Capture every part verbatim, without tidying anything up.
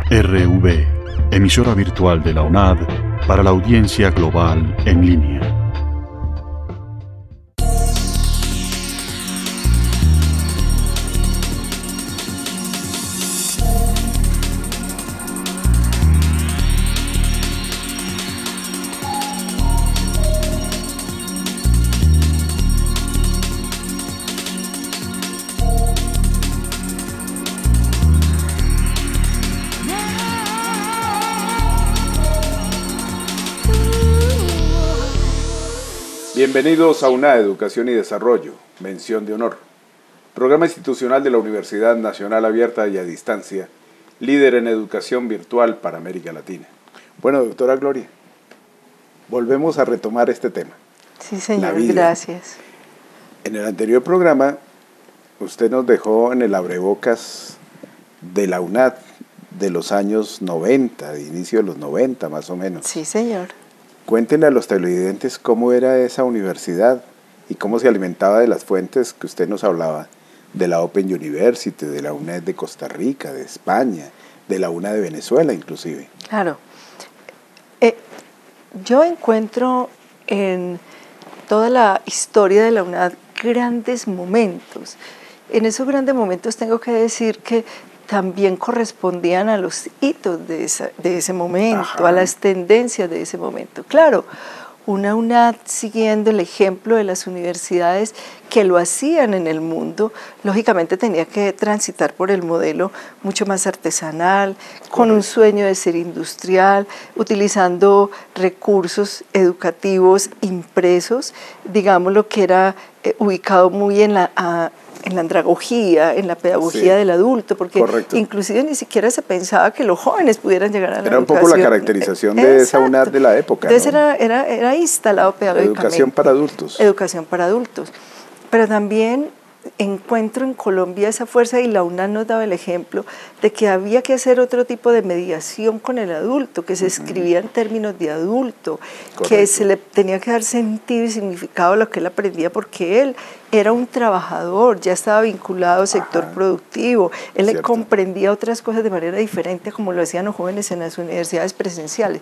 R V, emisora virtual de la UNAD para la audiencia global en línea. Bienvenidos a UNAD Educación y Desarrollo, mención de honor, programa institucional de la Universidad Nacional Abierta y a Distancia, líder en educación virtual para América Latina. Bueno, doctora Gloria, volvemos a retomar este tema. Sí, señor, gracias. En el anterior programa, usted nos dejó en el abrebocas de la UNAD de los años noventa, de inicio de los noventa más o menos. Sí, señor. Cuéntenle a los televidentes cómo era esa universidad y cómo se alimentaba de las fuentes que usted nos hablaba, de la Open University, de la UNED de Costa Rica, de España, de la UNA de Venezuela inclusive. Claro. Eh, yo encuentro en toda la historia de la UNAD grandes momentos. En esos grandes momentos tengo que decir que también correspondían a los hitos de, esa, de ese momento, Ajá. a las tendencias de ese momento. Claro, una UNAD siguiendo el ejemplo de las universidades que lo hacían en el mundo, lógicamente tenía que transitar por el modelo mucho más artesanal, Correcto. Con un sueño de ser industrial, utilizando recursos educativos impresos, digamos lo que era eh, ubicado muy en la... A, en la andragogía, en la pedagogía sí, del adulto, porque correcto. Inclusive ni siquiera se pensaba que los jóvenes pudieran llegar a la era educación. Era un poco la caracterización de Exacto. esa UNAD de la época, Entonces ¿no? era, era, era instalado pedagógicamente. Educación para adultos. Educación para adultos. Pero también encuentro en Colombia esa fuerza, y la UNAD nos daba el ejemplo de que había que hacer otro tipo de mediación con el adulto, que se escribía en términos de adulto, Correcto. Que se le tenía que dar sentido y significado a lo que él aprendía, porque él era un trabajador, ya estaba vinculado al sector Ajá. productivo, él le comprendía otras cosas de manera diferente como lo hacían los jóvenes en las universidades presenciales.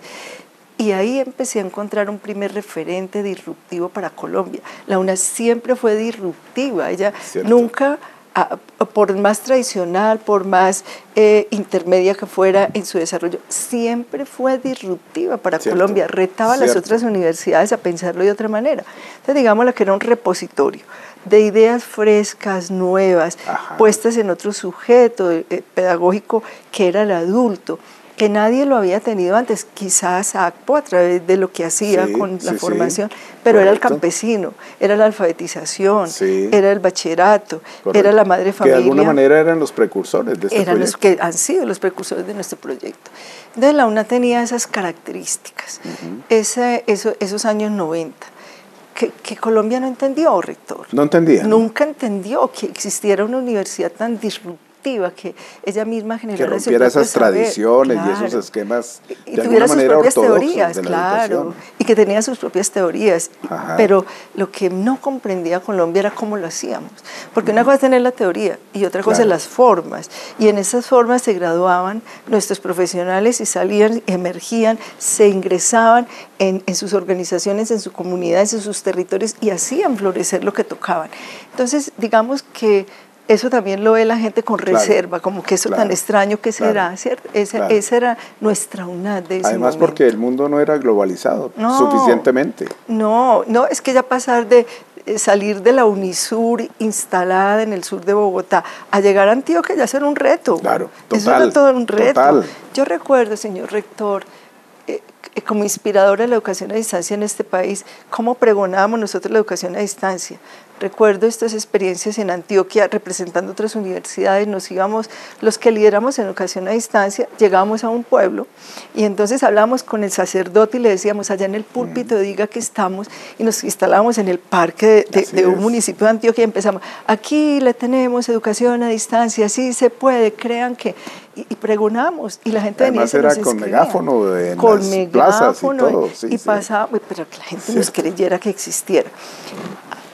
Y ahí empecé a encontrar un primer referente disruptivo para Colombia. La UNAD siempre fue disruptiva, ella Cierto. Nunca, a, por más tradicional, por más eh, intermedia que fuera en su desarrollo, siempre fue disruptiva para Cierto. Colombia, retaba Cierto. A las otras universidades a pensarlo de otra manera. Entonces, digámoslo que era un repositorio de ideas frescas, nuevas, Ajá. puestas en otro sujeto eh, pedagógico que era el adulto, que nadie lo había tenido antes, quizás ACPO a través de lo que hacía sí, con la sí, formación, sí. pero Correcto. Era el campesino, era la alfabetización, sí. era el bachillerato, Correcto. Era la madre familia. Que de alguna manera eran los precursores de este eran proyecto. Los que han sido los precursores de nuestro proyecto. Entonces la UNAD tenía esas características, uh-huh. Ese, eso, esos años noventa. Que, que Colombia no entendió, rector. No entendía. Nunca entendió que existiera una universidad tan disruptiva, que ella misma generara que rompiera esas tradiciones claro. y esos esquemas y de tuviera alguna sus manera propias teorías, de la claro, educación. Y que tenía sus propias teorías, Ajá. pero lo que no comprendía Colombia era cómo lo hacíamos, porque una cosa es tener la teoría y otra cosa claro. es las formas, y en esas formas se graduaban nuestros profesionales y salían, emergían, se ingresaban en, en sus organizaciones, en sus comunidades, en sus territorios y hacían florecer lo que tocaban. Entonces, digamos que eso también lo ve la gente con claro, reserva, como que eso claro, tan extraño que será, claro, ¿cierto? Esa, claro. esa era nuestra UNAD de ese Además momento. Porque el mundo no era globalizado no, suficientemente. No, no, es que ya pasar de salir de la Unisur instalada en el sur de Bogotá a llegar a Antioquia ya era un reto. Claro, total. Eso era todo un reto. Total. Yo recuerdo, señor rector, eh, como inspiradora de la educación a distancia en este país, cómo pregonábamos nosotros la educación a distancia. Recuerdo estas experiencias en Antioquia representando otras universidades, nos íbamos, los que lideramos en educación a distancia, llegábamos a un pueblo y entonces hablábamos con el sacerdote y le decíamos allá en el púlpito, mm. diga que estamos, y nos instalábamos en el parque de, de, de un municipio de Antioquia y empezamos, aquí le tenemos educación a distancia, sí se puede, crean que, y, y pregonamos, y la gente Además venía y se nos era con megáfono en con las plazas y todo. y, Sí, y sí. pasaba, pero que la gente Cierto. nos creyera que existiera.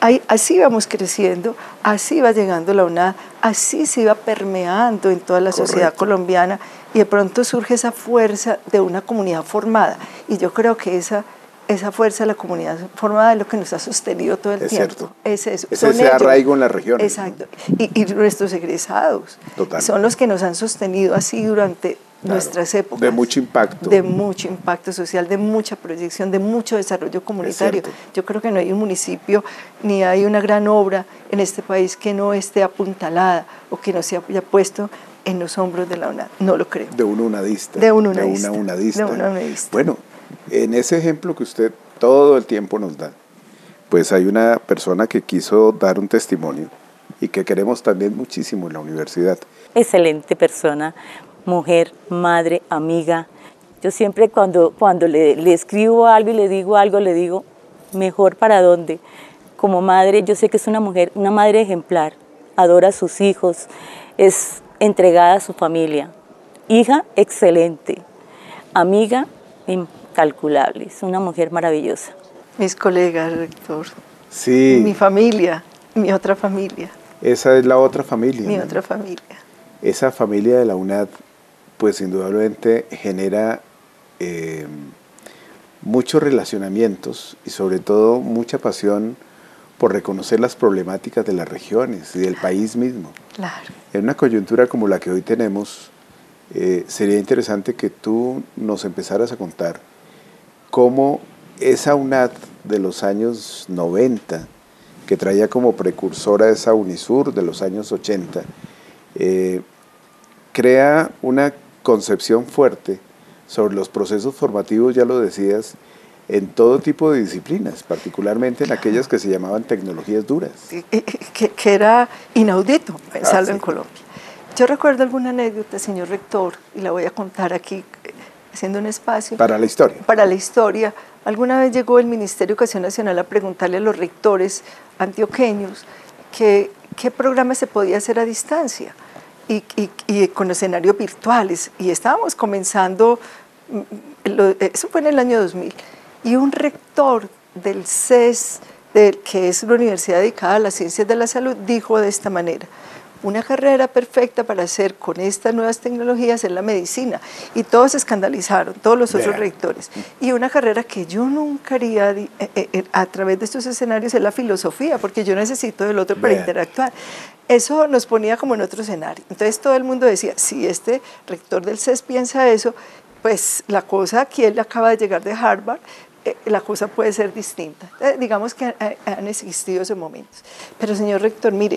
ahí, así vamos creciendo, así va llegando la UNAD, así se iba permeando en toda la Correcto. Sociedad colombiana, y de pronto surge esa fuerza de una comunidad formada. Y yo creo que esa, esa fuerza de la comunidad formada es lo que nos ha sostenido todo el es tiempo. Cierto. Es eso. Es ese arraigo en la región. Exacto. Y, y nuestros egresados Total. Son los que nos han sostenido así durante claro. nuestras épocas. De mucho impacto. De mucho impacto social, de mucha proyección, de mucho desarrollo comunitario. Yo creo que no hay un municipio ni hay una gran obra en este país que no esté apuntalada o que no se haya puesto en los hombros de la UNAD. No lo creo. De un unadista. De un unadista. De una unadista. De una unadista. Bueno, en ese ejemplo que usted todo el tiempo nos da, pues hay una persona que quiso dar un testimonio y que queremos también muchísimo en la universidad. Excelente persona, mujer, madre, amiga. Yo siempre cuando, cuando le, le escribo algo y le digo algo, le digo, mejor para dónde. Como madre, yo sé que es una mujer, una madre ejemplar, adora a sus hijos, es entregada a su familia. Hija, excelente. Amiga, incalculable. Es una mujer maravillosa. Mis colegas, rector. Sí. Mi familia, mi otra familia. Esa es la otra familia. Mi ¿no? otra familia. Esa familia de la UNAD, pues indudablemente genera eh, muchos relacionamientos y sobre todo mucha pasión por reconocer las problemáticas de las regiones y del país mismo. Claro. En una coyuntura como la que hoy tenemos, eh, sería interesante que tú nos empezaras a contar cómo esa UNAD de los años noventa, que traía como precursora esa UNISUR de los años ochenta, eh, crea una concepción fuerte sobre los procesos formativos, ya lo decías, en todo tipo de disciplinas, particularmente en aquellas que se llamaban tecnologías duras. Que, que era inaudito pensarlo ah, sí. en Colombia. Yo recuerdo alguna anécdota, señor rector, y la voy a contar aquí, haciendo un espacio. Para la historia. Para la historia. Alguna vez llegó el Ministerio de Educación Nacional a preguntarle a los rectores antioqueños que, qué programa se podía hacer a distancia y, y, y con escenarios virtuales. Y estábamos comenzando, eso fue en el año dos mil, y un rector del C E S, de, que es una universidad dedicada a las ciencias de la salud, dijo de esta manera: una carrera perfecta para hacer con estas nuevas tecnologías es la medicina. Y todos se escandalizaron, todos los otros yeah. rectores. Y una carrera que yo nunca haría eh, eh, a través de estos escenarios es la filosofía, porque yo necesito del otro para yeah. interactuar. Eso nos ponía como en otro escenario. Entonces todo el mundo decía, si este rector del C E S piensa eso, pues la cosa, aquí él acaba de llegar de Harvard, eh, la cosa puede ser distinta. Eh, digamos que han, han existido esos momentos. Pero señor rector, mire,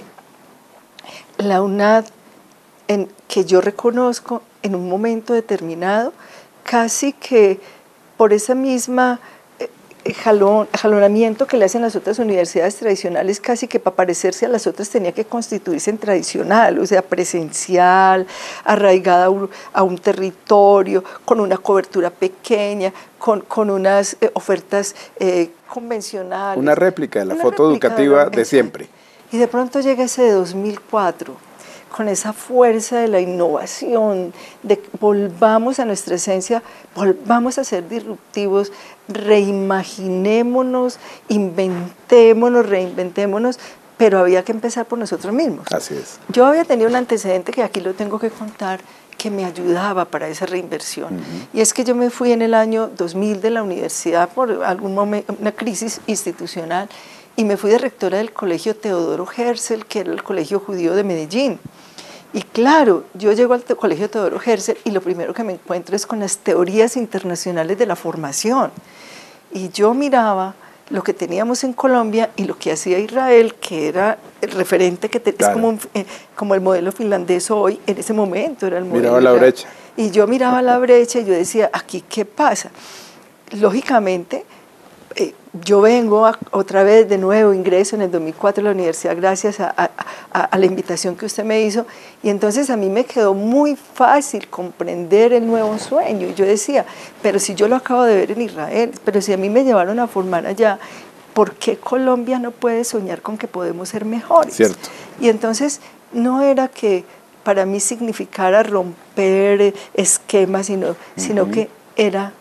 la UNAD, en, que yo reconozco en un momento determinado, casi que por esa misma eh, jalón, jalonamiento que le hacen las otras universidades tradicionales, casi que para parecerse a las otras tenía que constituirse en tradicional, o sea, presencial, arraigada a un, a un territorio, con una cobertura pequeña, con, con unas eh, ofertas eh, convencionales. Una réplica de la foto educativa de, de siempre. Y de pronto llega ese dos mil cuatro, con esa fuerza de la innovación, de volvamos a nuestra esencia, volvamos a ser disruptivos, reimaginémonos, inventémonos, reinventémonos, pero había que empezar por nosotros mismos. Así es. Yo había tenido un antecedente que aquí lo tengo que contar, que me ayudaba para esa reinversión. Uh-huh. Y es que yo me fui en el año dos mil de la universidad por algún momento, una crisis institucional, y me fui de rectora del colegio Teodoro Herzl, que era el colegio judío de Medellín. Y claro, yo llego al colegio Teodoro Herzl y lo primero que me encuentro es con las teorías internacionales de la formación. Y yo miraba lo que teníamos en Colombia y lo que hacía Israel, que era el referente, que te, claro. es como, un, eh, como el modelo finlandés hoy, en ese momento era el modelo. Miraba la brecha. Y yo miraba la brecha y yo decía, ¿aquí qué pasa? Lógicamente, Eh, yo vengo a, otra vez de nuevo, ingreso en el dos mil cuatro a la universidad gracias a, a, a, a la invitación que usted me hizo, y entonces a mí me quedó muy fácil comprender el nuevo sueño. Y yo decía, pero si yo lo acabo de ver en Israel, pero si a mí me llevaron a formar allá, ¿por qué Colombia no puede soñar con que podemos ser mejores? Cierto. Y entonces no era que para mí significara romper esquemas, sino, uh-huh. sino que era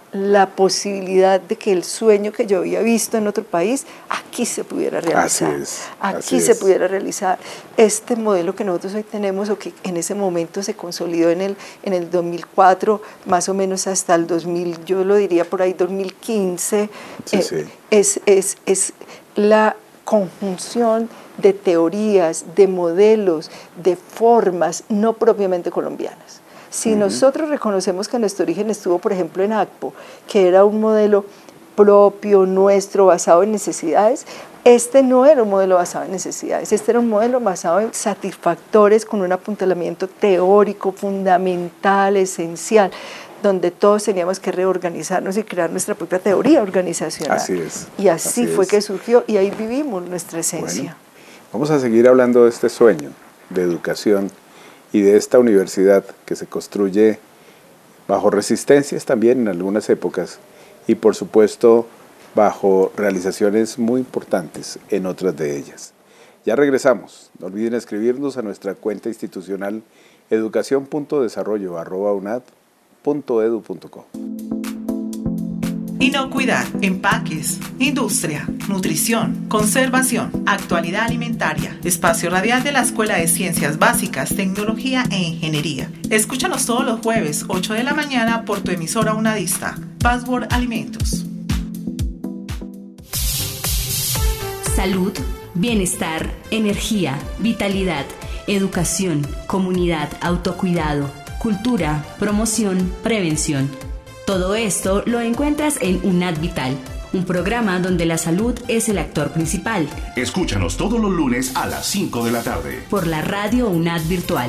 la posibilidad de que el sueño que yo había visto en otro país, aquí se pudiera realizar. Así es, aquí así se es. pudiera realizar este modelo que nosotros hoy tenemos, o que en ese momento se consolidó en el, en el dos mil cuatro, más o menos hasta el dos mil, yo lo diría por ahí dos mil quince, Sí, eh, sí. Es, es, es la conjunción de teorías, de modelos, de formas no propiamente colombianas. Si uh-huh. nosotros reconocemos que nuestro origen estuvo, por ejemplo, en ACPO, que era un modelo propio, nuestro, basado en necesidades, este no era un modelo basado en necesidades, este era un modelo basado en satisfactores con un apuntalamiento teórico, fundamental, esencial, donde todos teníamos que reorganizarnos y crear nuestra propia teoría organizacional. Así es. Y así, así fue es. que surgió, y ahí vivimos nuestra esencia. Bueno, vamos a seguir hablando de este sueño de educación y de esta universidad que se construye bajo resistencias también en algunas épocas y por supuesto bajo realizaciones muy importantes en otras de ellas. Ya regresamos. No olviden escribirnos a nuestra cuenta institucional educación punto desarrollo arroba unad punto edu punto co. Inocuidad, empaques, industria, nutrición, conservación, actualidad alimentaria, espacio radial de la Escuela de Ciencias Básicas, Tecnología e Ingeniería. Escúchanos todos los jueves, ocho de la mañana, por tu emisora unadista. Password Alimentos. Salud, bienestar, energía, vitalidad, educación, comunidad, autocuidado, cultura, promoción, prevención. Todo esto lo encuentras en UNAD Vital, un programa donde la salud es el actor principal. Escúchanos todos los lunes a las cinco de la tarde. Por la radio UNAD Virtual.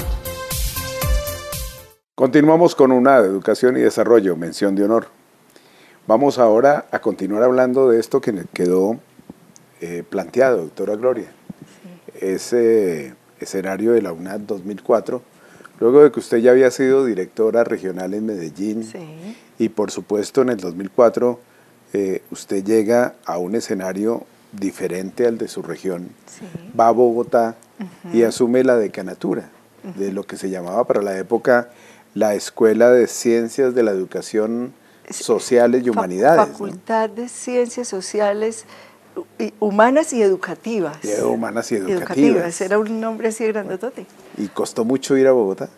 Continuamos con UNAD, Educación y Desarrollo, mención de honor. Vamos ahora a continuar hablando de esto que quedó eh, planteado, doctora Gloria. Sí. Ese escenario de la UNAD dos mil cuatro, luego de que usted ya había sido directora regional en Medellín. Sí. Y por supuesto en el dos mil cuatro eh, usted llega a un escenario diferente al de su región, sí. va a Bogotá uh-huh. y asume la decanatura uh-huh. de lo que se llamaba para la época la Escuela de Ciencias de la Educación Sociales y Humanidades. Facultad, ¿no?, de Ciencias Sociales, Humanas y Educativas. Y humanas y Educativas. Educativas, era un nombre así grandotote. ¿Y costó mucho ir a Bogotá?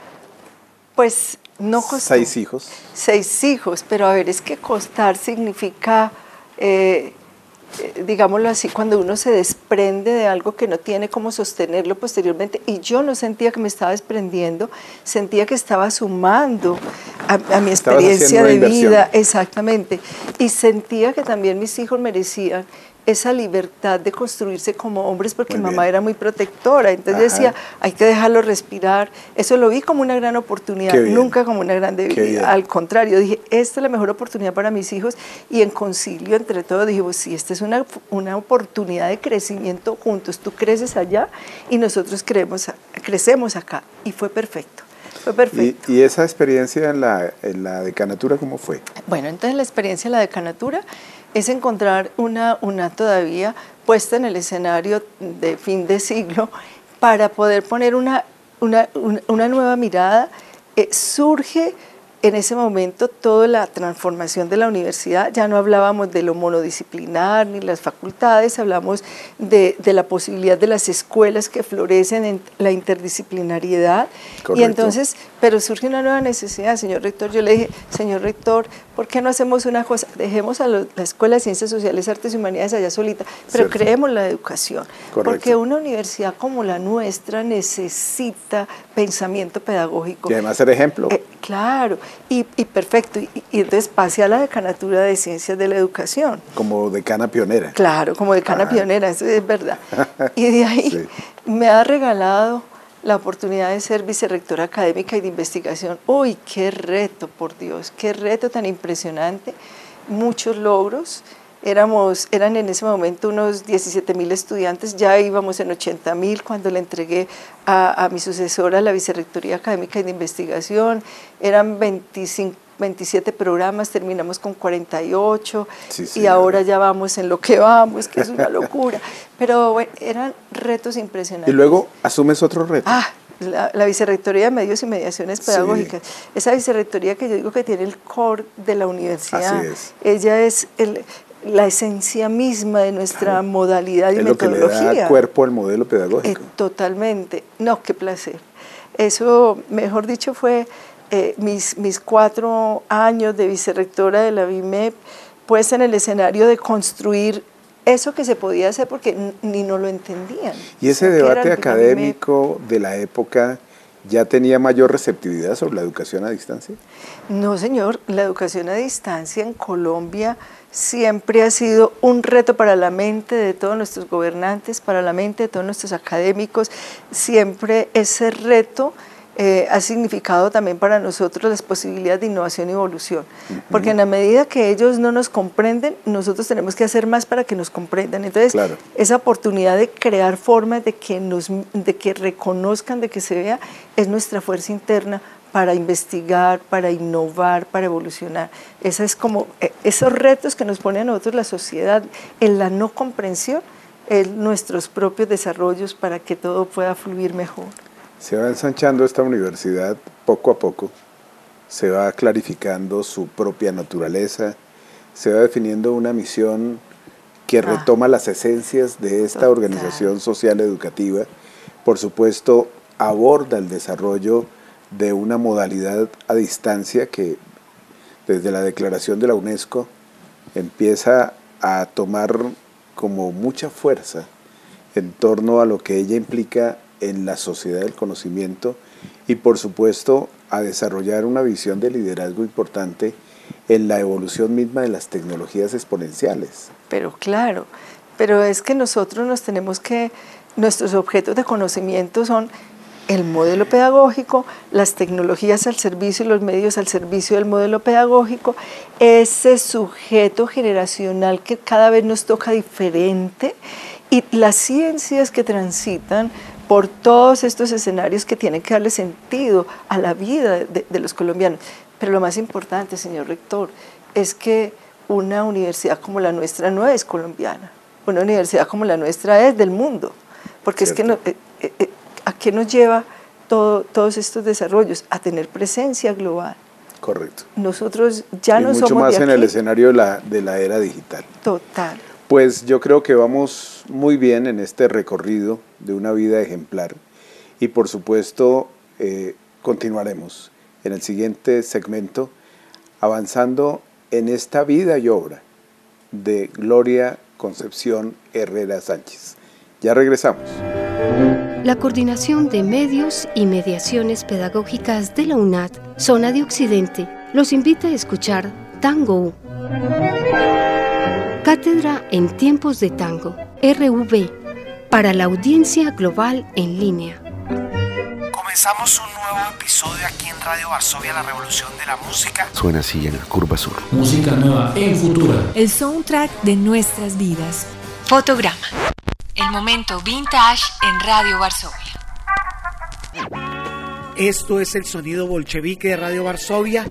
Pues no costó. Seis hijos. Seis hijos, pero a ver, es que costar significa, eh, eh, digámoslo así, cuando uno se desprende de algo que no tiene cómo sostenerlo posteriormente, y yo no sentía que me estaba desprendiendo, sentía que estaba sumando a, a mi experiencia de vida, exactamente, y sentía que también mis hijos merecían esa libertad de construirse como hombres, porque mamá era muy protectora, entonces Ajá. decía, hay que dejarlo respirar. Eso lo vi como una gran oportunidad, nunca como una gran debilidad. Al contrario, dije, esta es la mejor oportunidad para mis hijos, y en concilio entre todos dije, pues sí, esta es una, una oportunidad de crecimiento juntos. Tú creces allá y nosotros creemos, crecemos acá, y fue perfecto. Fue perfecto. ¿Y, y esa experiencia en la, en la decanatura cómo fue? Bueno, entonces la experiencia en la decanatura es encontrar una, una todavía puesta en el escenario de fin de siglo para poder poner una, una, una, una nueva mirada. Eh, surge en ese momento toda la transformación de la universidad, ya no hablábamos de lo monodisciplinar ni las facultades, hablamos de, de la posibilidad de las escuelas que florecen en la interdisciplinariedad. Correcto. Y entonces, pero surge una nueva necesidad, señor rector. Yo le dije, señor rector, ¿por qué no hacemos una cosa? Dejemos a lo, la Escuela de Ciencias Sociales, Artes y Humanidades allá solita, pero Cierto. creemos la educación. Correcto. Porque una universidad como la nuestra necesita pensamiento pedagógico. Y además ser ejemplo. Eh, claro, y, y perfecto. Y, y entonces pasé a la decanatura de Ciencias de la Educación. Como decana pionera. Claro, como decana ah. pionera, eso es verdad. Y de ahí sí. me ha regalado la oportunidad de ser vicerrectora académica y de investigación. ¡Uy, qué reto, por Dios! ¡Qué reto tan impresionante! Muchos logros. Éramos, eran en ese momento unos diecisiete mil estudiantes, ya íbamos en ochenta mil cuando le entregué a, a mi sucesora la Vicerrectoría Académica y de Investigación. Eran veinticinco, veintisiete programas, terminamos con cuarenta y ocho, sí, sí, y ahora ya vamos en lo que vamos, que es una locura. Pero bueno, eran retos impresionantes. Y luego asumes otro reto. Ah, la, la Vicerrectoría de Medios y Mediaciones Pedagógicas. Sí. Esa vicerrectoría que yo digo que tiene el core de la universidad. Así es. Ella es el, la esencia misma de nuestra claro. modalidad y es metodología. Es lo que le da cuerpo al modelo pedagógico. Eh, totalmente. No, qué placer. Eso, mejor dicho, fue eh, mis, mis cuatro años de vicerrectora de la V I M E P, pues en el escenario de construir eso que se podía hacer porque ni no lo entendían. ¿Y ese debate académico de la época ya tenía mayor receptividad sobre la educación a distancia? No, señor. La educación a distancia en Colombia siempre ha sido un reto para la mente de todos nuestros gobernantes, para la mente de todos nuestros académicos. Siempre ese reto Eh, ha significado también para nosotros las posibilidades de innovación y evolución, uh-huh. porque en la medida que ellos no nos comprenden, nosotros tenemos que hacer más para que nos comprendan. Entonces, claro. esa oportunidad de crear formas de que, nos, de que reconozcan, de que se vea, es nuestra fuerza interna para investigar, para innovar, para evolucionar. Esa es como, eh, esos retos que nos pone a nosotros la sociedad en la no comprensión, en nuestros propios desarrollos para que todo pueda fluir mejor. Se va ensanchando esta universidad poco a poco, se va clarificando su propia naturaleza, se va definiendo una misión que ah, retoma las esencias de esta total. organización social educativa. Por supuesto, aborda el desarrollo de una modalidad a distancia que desde la declaración de la UNESCO empieza a tomar como mucha fuerza en torno a lo que ella implica en la sociedad del conocimiento y por supuesto a desarrollar una visión de liderazgo importante en la evolución misma de las tecnologías exponenciales. Pero claro, pero es que nosotros nos tenemos que, nuestros objetos de conocimiento son el modelo pedagógico, las tecnologías al servicio y los medios al servicio del modelo pedagógico, ese sujeto generacional que cada vez nos toca diferente y las ciencias que transitan por todos estos escenarios que tienen que darle sentido a la vida de, de los colombianos. Pero lo más importante, señor rector, es que una universidad como la nuestra no es colombiana, una universidad como la nuestra es del mundo, porque Cierto. es que no, eh, eh, ¿a qué nos lleva todo, todos estos desarrollos? A tener presencia global. Correcto. Nosotros ya y no mucho somos más de aquí. En el escenario de la, de la era digital. Total. Pues yo creo que vamos muy bien en este recorrido de una vida ejemplar y por supuesto eh, continuaremos en el siguiente segmento avanzando en esta vida y obra de Gloria Concepción Herrera Sánchez. Ya regresamos. La Coordinación de Medios y Mediaciones Pedagógicas de la UNAD, Zona de Occidente, los invita a escuchar Tango. Cátedra en Tiempos de Tango, R V, para la audiencia global en línea. Comenzamos un nuevo episodio aquí en Radio Varsovia, la revolución de la música. Suena así en la curva sur. Música nueva en Futura. El soundtrack de nuestras vidas. Fotograma. El momento vintage en Radio Varsovia. Esto es el sonido bolchevique de Radio Varsovia.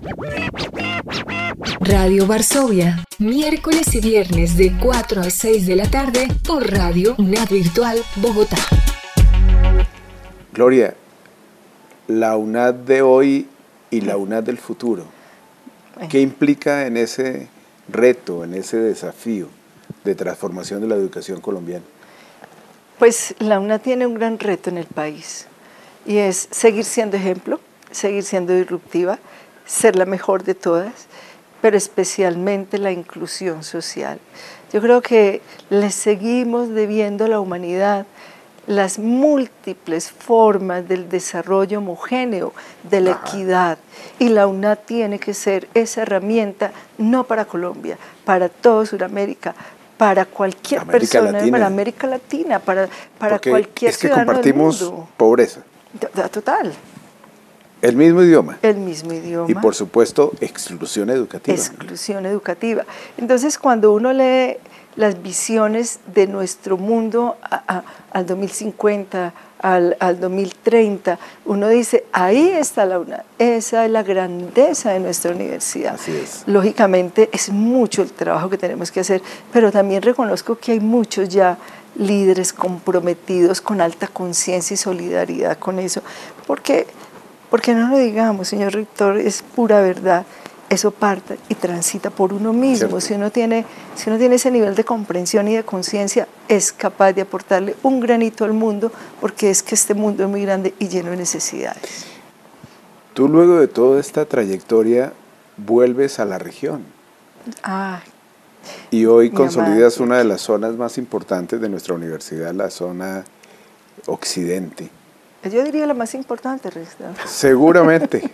Radio Varsovia, miércoles y viernes de cuatro a seis de la tarde por Radio UNAD Virtual Bogotá. Gloria, la UNAD de hoy y la UNAD del futuro, ¿qué implica en ese reto, en ese desafío de transformación de la educación colombiana? Pues la UNAD tiene un gran reto en el país y es seguir siendo ejemplo, seguir siendo disruptiva, ser la mejor de todas, pero especialmente la inclusión social. Yo creo que le seguimos debiendo a la humanidad las múltiples formas del desarrollo homogéneo, de la equidad, y la UNAD tiene que ser esa herramienta, no para Colombia, para toda Sudamérica, para cualquier América persona, Latina. para América Latina, para, para Porque cualquier es que ciudadano compartimos del mundo. Pobreza. Total. El mismo idioma. El mismo idioma. Y por supuesto, exclusión educativa. Exclusión educativa. Entonces, cuando uno lee las visiones de nuestro mundo a, a, al dos mil cincuenta, al, al dos mil treinta, uno dice, ahí está la UNAD, esa es la grandeza de nuestra universidad. Así es. Lógicamente, es mucho el trabajo que tenemos que hacer, pero también reconozco que hay muchos ya líderes comprometidos con alta conciencia y solidaridad con eso, Porque, porque no lo digamos, señor rector, es pura verdad. Eso parte y transita por uno mismo. Si uno, tiene, si uno tiene ese nivel de comprensión y de conciencia, es capaz de aportarle un granito al mundo, porque es que este mundo es muy grande y lleno de necesidades. Tú luego de toda esta trayectoria vuelves a la región. Ah, y hoy consolidas una de las zonas más importantes de nuestra universidad, la zona occidente. Yo diría la más importante, rector. Seguramente.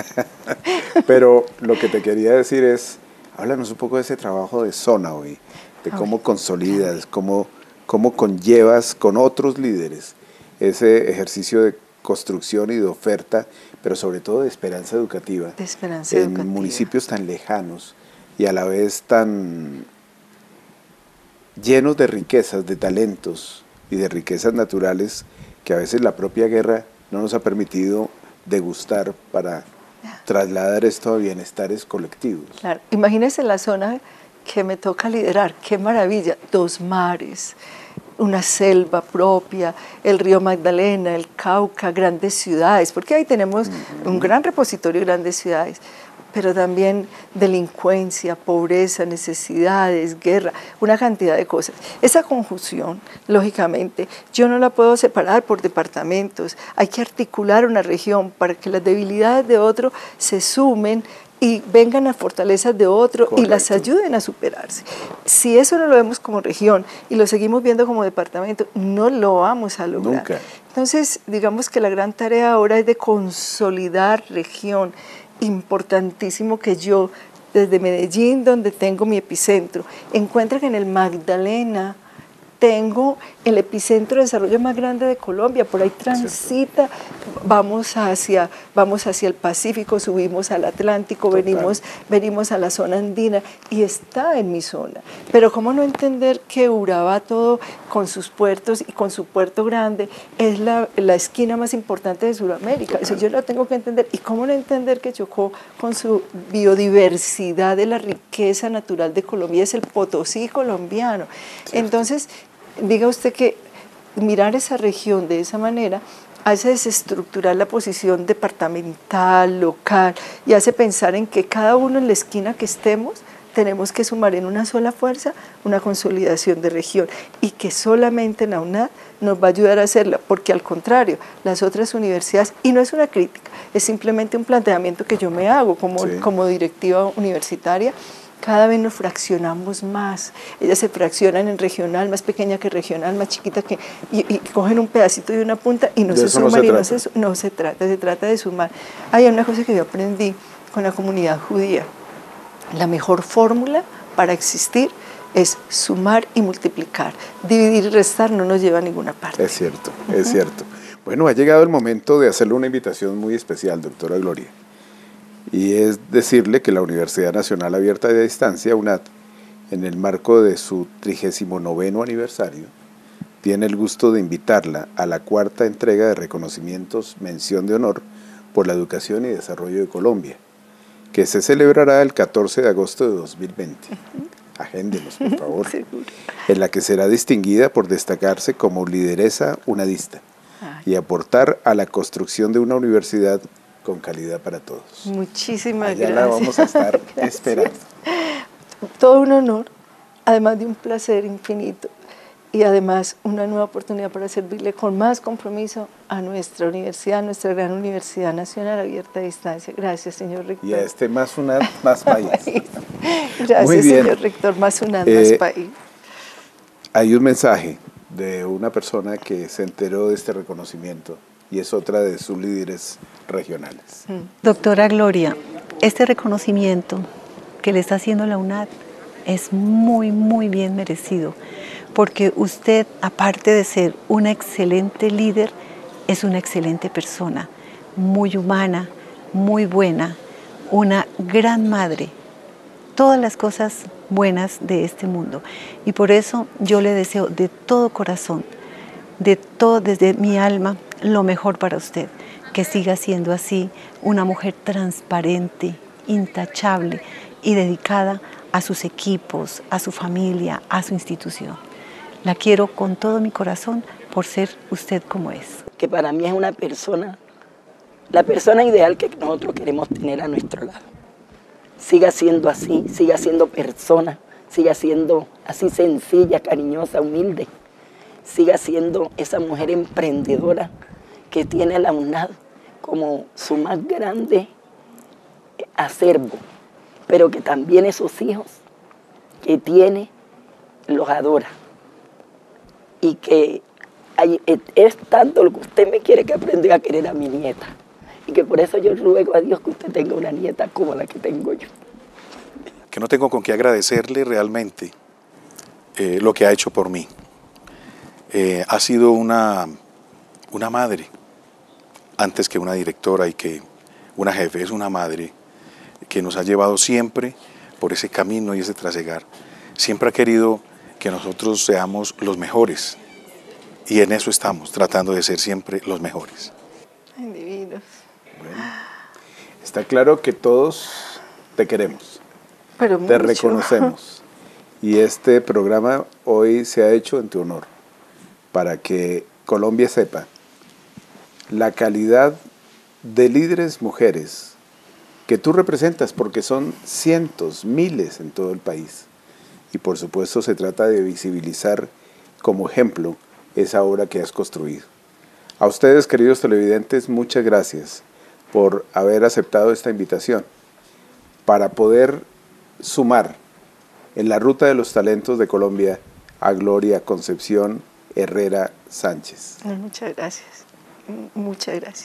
Pero lo que te quería decir es, háblanos un poco de ese trabajo de zona hoy, de cómo okay. consolidas, cómo, cómo conllevas con otros líderes ese ejercicio de construcción y de oferta, pero sobre todo de esperanza educativa, de esperanza en educativa. municipios tan lejanos y a la vez tan llenos de riquezas, de talentos y de riquezas naturales que a veces la propia guerra no nos ha permitido degustar para trasladar esto a bienestares colectivos. Claro, imagínense la zona que me toca liderar, qué maravilla, dos mares, una selva propia, el río Magdalena, el Cauca, grandes ciudades, porque ahí tenemos uh-huh. un gran repositorio de grandes ciudades, pero también delincuencia, pobreza, necesidades, guerra, una cantidad de cosas. Esa conjunción, lógicamente, yo no la puedo separar por departamentos, hay que articular una región para que las debilidades de otro se sumen y vengan a fortalezas de otro Correcto. Y las ayuden a superarse. Si eso no lo vemos como región y lo seguimos viendo como departamento, no lo vamos a lograr. Nunca. Entonces, digamos que la gran tarea ahora es de consolidar región. Importantísimo que yo, desde Medellín, donde tengo mi epicentro, encuentre que en el Magdalena tengo el epicentro de desarrollo más grande de Colombia, por ahí transita, vamos hacia, vamos hacia el Pacífico, subimos al Atlántico, Total. venimos, venimos a la zona andina y está en mi zona. Pero cómo no entender que Urabá, todo con sus puertos y con su puerto grande, es la, la esquina más importante de Sudamérica. Eso yo lo tengo que entender. Y cómo no entender que Chocó, con su biodiversidad de la riqueza natural de Colombia, es el Potosí colombiano. Cierto. Entonces, diga usted que mirar esa región de esa manera hace desestructurar la posición departamental, local, y hace pensar en que cada uno en la esquina que estemos tenemos que sumar en una sola fuerza una consolidación de región y que solamente la UNAD nos va a ayudar a hacerla, porque al contrario, las otras universidades, y no es una crítica, es simplemente un planteamiento que yo me hago como, sí. como directiva universitaria, cada vez nos fraccionamos más, ellas se fraccionan en regional, más pequeña que regional, más chiquita que, y, y cogen un pedacito de una punta y no de se suman, no se y no se, no se trata, se trata de sumar. Hay una cosa que yo aprendí con la comunidad judía, la mejor fórmula para existir es sumar y multiplicar, dividir y restar no nos lleva a ninguna parte. Es cierto, uh-huh. es cierto. Bueno, ha llegado el momento de hacerle una invitación muy especial, doctora Gloria. Y es decirle que la Universidad Nacional Abierta de Distancia, UNAD, en el marco de su trigésimo noveno aniversario, tiene el gusto de invitarla a la cuarta entrega de reconocimientos Mención de Honor por la Educación y Desarrollo de Colombia, que se celebrará el catorce de agosto de dos mil veinte. Agéndenos, por favor. En la que será distinguida por destacarse como lideresa unadista y aportar a la construcción de una universidad con calidad para todos. Muchísimas Allá gracias. la vamos a estar esperando. Todo un honor, además de un placer infinito y además una nueva oportunidad para servirle con más compromiso a nuestra universidad, nuestra gran Universidad Nacional Abierta a Distancia. Gracias, señor rector. Y a este más UNAD, más país. Gracias, Muy bien. Señor rector, más UNAD, eh, más país. Hay un mensaje de una persona que se enteró de este reconocimiento y es otra de sus líderes regionales. Doctora Gloria, este reconocimiento que le está haciendo la UNAD es muy, muy bien merecido, porque usted, aparte de ser una excelente líder, es una excelente persona, muy humana, muy buena, una gran madre, todas las cosas buenas de este mundo. Y por eso yo le deseo de todo corazón, de todo, desde mi alma, lo mejor para usted, que siga siendo así, una mujer transparente, intachable y dedicada a sus equipos, a su familia, a su institución. La quiero con todo mi corazón por ser usted como es. Que para mí es una persona la persona ideal que nosotros queremos tener a nuestro lado. Siga siendo así, siga siendo persona, siga siendo así sencilla, cariñosa, humilde. Siga siendo esa mujer emprendedora que tiene a la UNAD como su más grande acervo, pero que también esos hijos que tiene los adora. Y que hay, es tanto lo que usted me quiere que aprenda a querer a mi nieta. Y que por eso yo ruego a Dios que usted tenga una nieta como la que tengo yo. Que no tengo con qué agradecerle realmente eh, lo que ha hecho por mí. Eh, ha sido una, una madre, antes que una directora y que una jefe, es una madre que nos ha llevado siempre por ese camino y ese trasegar. Siempre ha querido que nosotros seamos los mejores y en eso estamos, tratando de ser siempre los mejores. Ay, divinos. Bueno, está claro que todos te queremos. Pero te mucho. reconocemos y este programa hoy se ha hecho en tu honor para que Colombia sepa la calidad de líderes mujeres que tú representas, porque son cientos, miles en todo el país y por supuesto se trata de visibilizar como ejemplo esa obra que has construido. A ustedes, queridos televidentes, muchas gracias por haber aceptado esta invitación para poder sumar en la ruta de los talentos de Colombia a Gloria Concepción Herrera Sánchez. Muchas gracias, muchas gracias.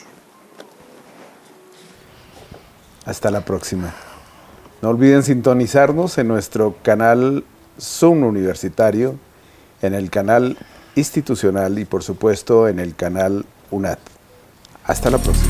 Hasta la próxima. No olviden sintonizarnos en nuestro canal Zoom Universitario, en el canal institucional y por supuesto en el canal UNAD. Hasta la próxima.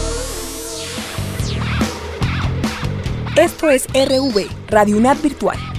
Esto es R V, Radio UNAD Virtual.